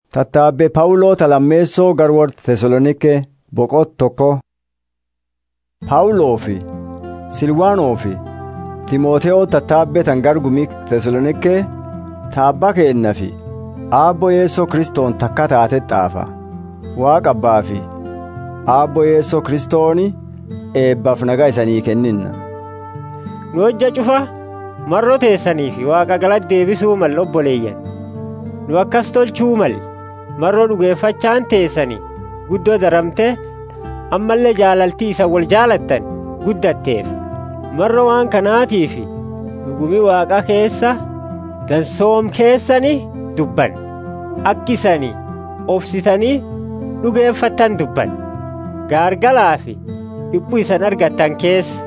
Tattaabbe Pawuloo Talammeessoo Garwoort Tesalonike boqot tokko. Pawuloo fi Silwaanoo fi Timootewoo tattaabbe tan gargumii Tesalonike taabba keenna fi Aabbo Yeesoo Kristoon takka taate xaafa. Waaqa Abbaa fi Aabbo Yeesoo Kristooni eebbaaf nagaa isanii kenninna. Nu hojja cufa marroo teessanii fi Waaqa galatti deebisuu mal obboleeyyan. Nu akkas tolchuu mal marroo dhugeeffachaan teessanii guddoo daramte ammallee jaalaltii isa wal jaalattan guddatteef marroo waan kanaatiif dhugumii Waaqa keessa dansoom keessanii dubban akkisanii obsitanii dhugeeffattan dubban gaargalaa fi dhiphu isan argattan keessa.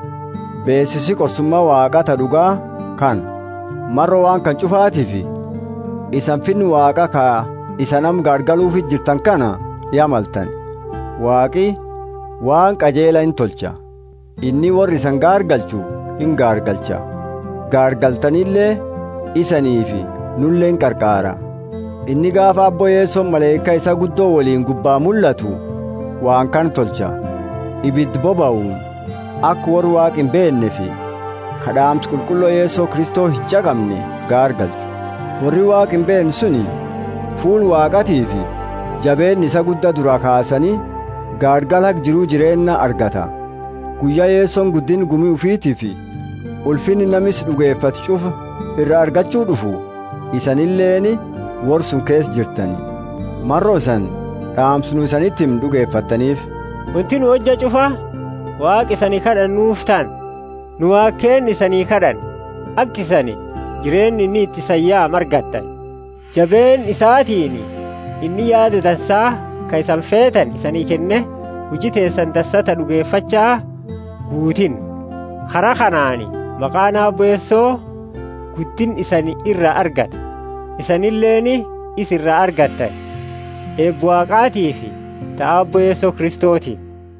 Beesisi qorsummaa Waaqa ta dhugaa kan marroo waan kan cufaatiif isan finni Waaqa ka isanam gaargaluuf jirtan kana yamaltan. Waaqi waan qajeela hin tolcha. Inni warri isan gaargalchu hin gaargalcha. Gaargaltanillee isaniifi nulleen qarqaara. Inni gaafa Abbo Yeesoon maleekaa isa guddoo waliin gubbaa mul'atu waan kan tolcha. Ibiddi boba'uun akka warri Waaqi hin beenne fi kadhaamsi qulqulloo Yeesoo Kristoo hin caqabne gaargalchu. Warri Waaqi hin beenne suni fuul Waaqatii fi jabeen isa guddaa dura kaasanii gaargala jiruu jireenya argata. Guyyaa Yeesoon guddin gumii ufiitii fi ulfinni namis dhugeeffatu cufa irra argachuu dhufu isanilleeni warsun keessa jirtani. Marroo isan dhaamsinu isanitti hin dhugeeffattaniif. Wanti nu hojja cufa Waaqi isanii kadhannuuf ta'an nu Waaqeen isanii kadhan akka isani jireenyi inni itti sayyaa margattan jabeen isaatiin inni yaada dansaa ka isan feetan isanii kenne hujii teessan dassata dhugeeffachaa guutin karaa kanaani maqaan Aabbo Yeesoo guddin isanii irra argata isanilleeni is irra argattan eebba Waaqaatii fi ta Aabbo Yeesoo Kristootiin.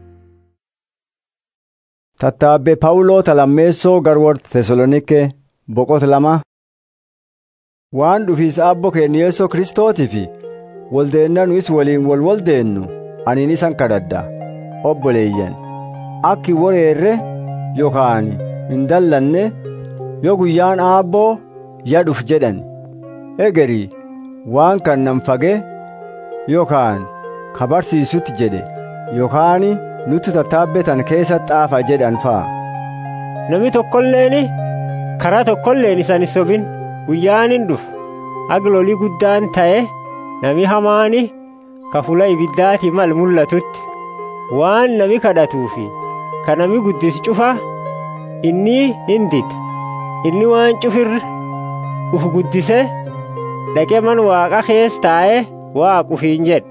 Tattaabbe Pawuloo Talammeessoo Garwoort Tesalonike boqot lama. Waan dhufiis Aabbo keenya Yeesoo Kristootiif waldeenna nus waliin waldeennu aniin isan kadhadha. Obboleeyyan akki wareerre yookaan hin dallanne yoo guyyaan Aabboo yadhuf jedhan egerii waan kan nan fage yookaan kabarsiisutti jedhe yookaan nuti tattaabbetan keessa xaafa jedhan fa'a. Nami tokkolleeni karaa tokkolleen isan sobin guyyaan hin dhufu aglolii guddaan ta'e nami hamaani ka fuula ibiddaati mal mul'atutti waan nami kadhatuufi ka nami guddis cufa inni hin dida inni waan cufirra uf guddise dhaqee man Waaqa keessa taa'e Waaquf hin jedhu.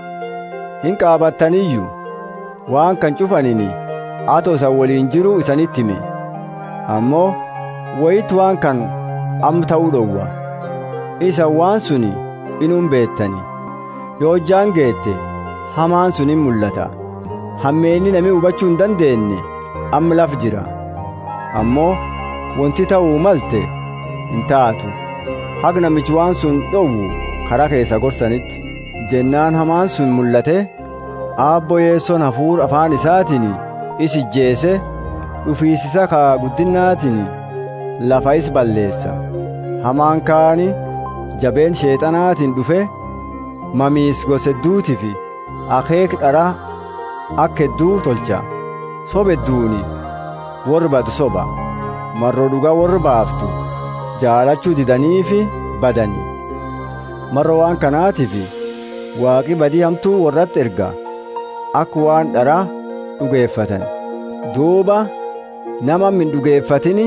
Hin qaabattaniyyuu waan kan cufanini atoo isa waliin jiruu isanitti hime ammoo wayitu waan kan amma ta'uu dhowwa isa waan suni inuun beettani yoo hojjaan geette hamaan sun hin mul'ata hammeenni nami hubachuu hin dandeenye amma laf jira ammoo wanti ta'uu malte hin taatu haga namichi waan sun dhowwu karaa keessa gorsanitti jennaan hamaan sun mul'ate. Aabbo Yeesoon hafuura afaan isaatiin isi jeese dhufiisisa ka guddinnaatiin lafa is balleessa. Hamaan kaani jabeen sheexanaatiin dhufe mamiis gosa hedduutii fi akeek dharaa akka hedduu tolcha. Soba hedduuni warri badu soba marroo dhugaa warri baaftu jaalachuu didanii fi badanii. Marroo waan kanaatiif Waaqi badii hamtuu warratti erga. Akka waan dharaa dhugeeffatan duuba nama min dhugeeffatini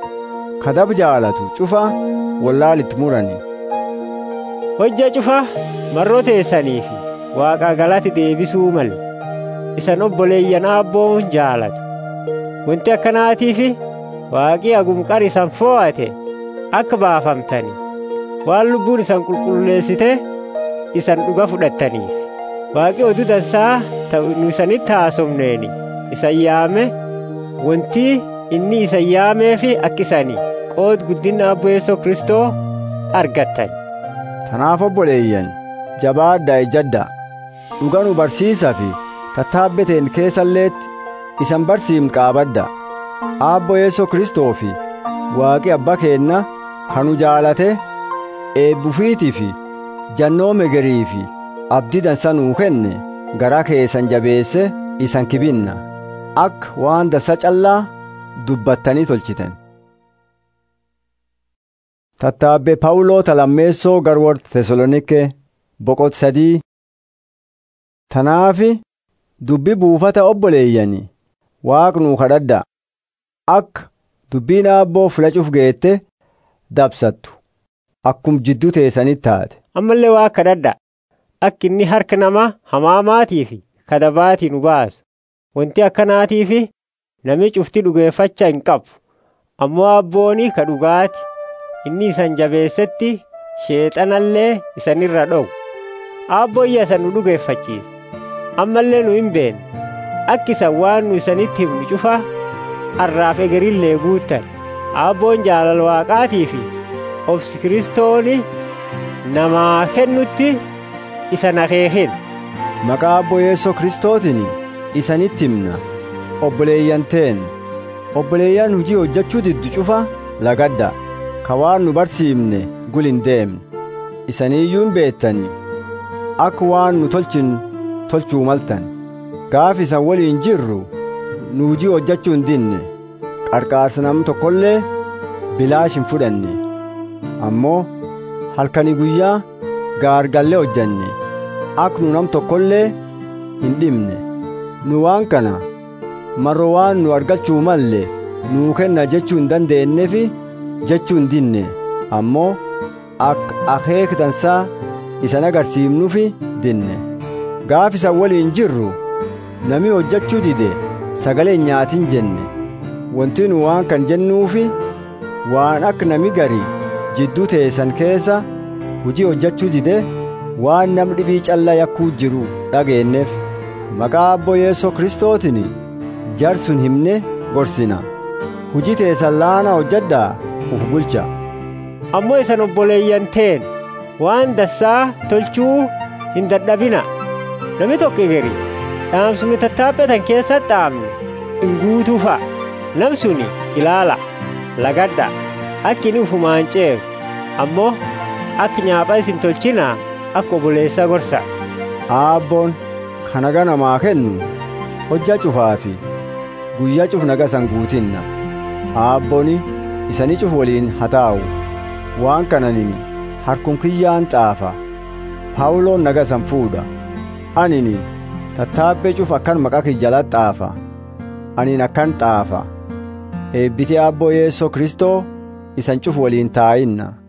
kadab jaalatu cufa wallaalitti murani. Hojja cufa marroo teessaniifi Waaqa galati deebisuu male isan obboleeyyan Aabboon jaalatu wanti akkanaatiifi Waaqi agumqar isan foo'ate akka baafamtani waan lubbuun isan qulqulleessite isan dhuga fudhattaniif. Waaqi oduu dansaa ta'u isanitti haasofneeni isan yaame wanti inni isan yaameefi akkisanii qood guddina Aabbo Yeesoo Kristoo argattan. Kanaaf obboleeyyan jabaadhaa ejjadhaa. Dhugaa nu barsiisaa fi tattaabbeteen keessalleetti isan barsiifnu qaabadhaa. Aabbo Yeesoo Kristoo fi Waaqi Abbaa keenna kanu jaalate eebbufiitii fi jannoome garii fi abdii dansa nuu kenne garaa keessan jabeesse isan kibinna akka waan dansa callaa dubbattanii tolchitan. Tattaabbee Phaawuloota lammeessoo garwoora Tesaloniikee boqot 3. Tanaafi dubbii buufata obboleeyyanii Waaqnuu kadhadhaa akka dubbiin Aabboo filachuuf geette dabsattu akkum jidduu teessanitti taate. Ammallee Waaqa kadhadhaa akka inni harka nama hamaamaatii fi kadabaatii nu baasu. Wanti akkanaatii fi namni cufti dhugeeffachaa hin qabu. Ammoo Aabboonii ka dhugaati inni isan jabeessetti sheexanallee isanirra dhowu. Aabbooyya isan nu dhugeeffachiisa. Ammallee nu hin beenne akka isan waan nu isanitti himnu cufa har'aaf egerillee guuttan. Aabboon jaalala Waaqaatii fi obsi Kiristooni namaa kennutti isan akeekin. Maqaa Aabboo Yeesoo Kristootiin isanitti himna. Obboleeyyan teen obboleeyyan hujii hojjechuu diddu cufa lagaddaa. Ka waan nu barsiifne gul hin deemne. Isaniiyyuu hin beettani akka waan nu tolchuu maltan. Gaaf isan waliin jirru nu hujii hojjechuu hin dinne. Qarqaarsa nam tokkollee bilaash hin fudhanne. Ammoo halkanii guyyaa gaargallee hojjanne akka nu nam tokkollee hin dhimne. Nu waan kana marro waan nu argachuu malle nuu kenna jechuu hin dandeenyeefi jechuu hin dinne. Ammoo akka akeeka dansaa isan agarsiifnuufi dinne. Gaaf isan waliin jirru nami hojjechuu dide sagalee nyaatin jenne. Wanti nu waan kan jennuufi waan akka nami garii jidduu teessan keessa hujii hojjechuu dide waan nam dhibii callaa yakkuu jiru dhageenneef. Maqaa Aabboo Yeesoo Kristootiin jarsun himne gorsina. Hujii teessan laana hojjedhaa uf bulcha. Ammoo isan obboleeyyan teen waan dassaa tolchuu hin dadhabina. Nami tokko gari dhaamsuni tattaaphetan keessatti dhaamne hin guutuufa. Namsuni ilaala lagadda akka inni ufumaan ceeru. Ammoo akka nyaaphaa isin tolchinaa akka obboleessa gorsa. Aabboon kana ganamaa kennu hojja cufaa fi guyyaa cuf nagasan guutinna. Aabbooni isanii cuf waliin hataa'u. Waan kananini harkum kiyyaan xaafa. Phaawuloon nagasan fuudha. Anini tattaabbee cuf akkan maqaa kiyya jalatti xaafa. Anin akkan xaafa. Eebbiti Aabboo Yeesoo Kristoo isan cuf waliin taa'inna.